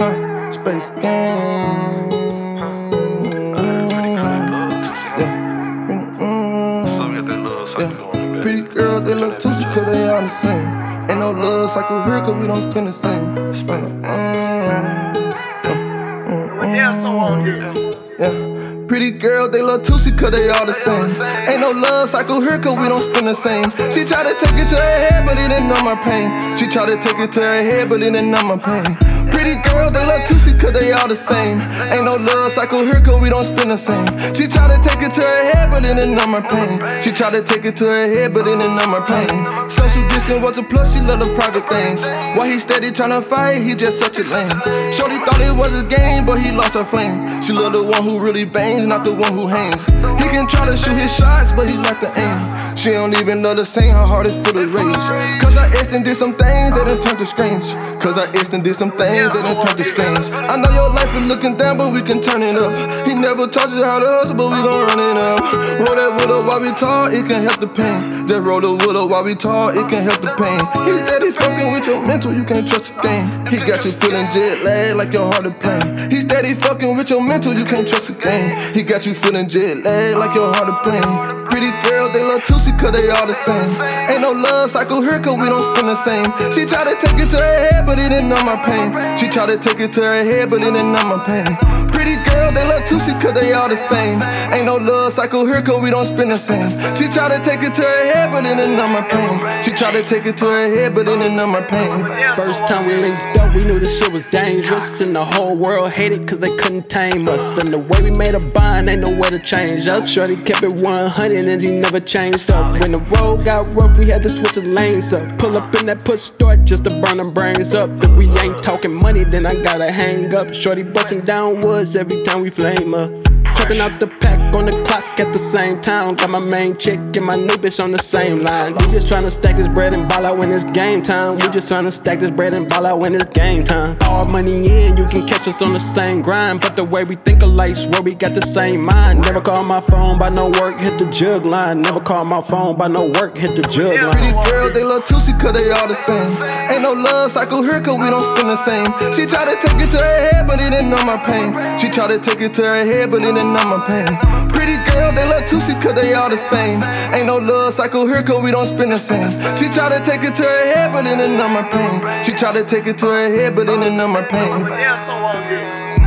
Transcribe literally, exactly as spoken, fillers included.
Huh, Space Gang. Yeah. Mm, yeah. Pretty girl, they look tootsie cause they all the same. Ain't no love cycle here cause we don't spend the same. Uh, uh, What else on this? yeah. Pretty girl, they love Tootsie cause they all the same. Ain't no love cycle here cause we don't spend the same. She try to take it to her head, but it didn't numb my pain. She try to take it to her head, but it didn't numb my pain. Pretty girl, they love Tootsie cause they all the same. Ain't no love cycle here cause we don't spend the same. She try to take it to her head, but it didn't numb my pain. She try to take it to her head, but it didn't numb my pain. Social distance was a plus, she love the private things. While he steady tryna fight, he just such a lame. Shorty thought it was his game, but he lost her flame. She love the one who really bangs, not the one who hangs. He can try to shoot his shots, but he lack the aim. She don't even love the same, her heart is full of rage. Cause I asked and did some things that done turned to strange. Cause I asked and did some things that done turned to strange. I know your life is looking down, but we can turn it up. He never taught you how to hustle, but we gon' run it up. Roll that wood up while we talk, it can help the pain. Just roll the wood up while we talk, it can help the pain. He's steady fucking with your mental, you can't trust a thing. He got you feeling jet lag like your heart is playing. He's steady fucking with your mental, you can't trust a thing. He got you feeling jet lag like your heart is playing. Pretty girl, they love Tootsie cause they all the same. Ain't no love cycle here cause we don't spend the same. She try to take it to her head, but it didn't numb my pain. She try to take it to her head, but it didn't numb my pain. Pretty girl, they love Tootsie cause they all the same. Ain't no love cycle here cause we don't spend the same. She try to take it to her head, but it didn't numb my pain. She try to take it to her head, but it didn't numb my pain. First time we linked up, we knew this shit was dangerous. And the whole world hated cause they couldn't tame us. And the way we made a bond, ain't no way to change us. Shorty kept it one hundred and he never changed up. When the road got rough, we had to switch the lanes up. Pull up in that push start just to burn them brains up. If we ain't talking money, then I gotta hang up. Shorty busting down woods every time we flame up. Jumping out the pack on the clock at the same time. Got my main chick and my new bitch on the same line. We just tryna stack this bread and ball out when it's game time. We just tryna stack this bread and ball out when it's game time. All money in, you can catch us on the same grind. But the way we think alike, swear we got the same mind. Never call my phone by no work, hit the jug line. Never call my phone by no work, hit the jug line. Pretty girl, they love Tootsie cause they all the same. Ain't no love cycle here cause we don't spend the same. She try to take it to her head, but it didn't numb my pain. She try to take it to her head, but it didn't numb my pain. Pretty girl, they love Tootsie cause they all the same. Ain't no love cycle here cause we don't spend the same. She try to take it to her head, but it didn't numb my pain. She try to take it to her head, but it didn't numb my pain. What else on this?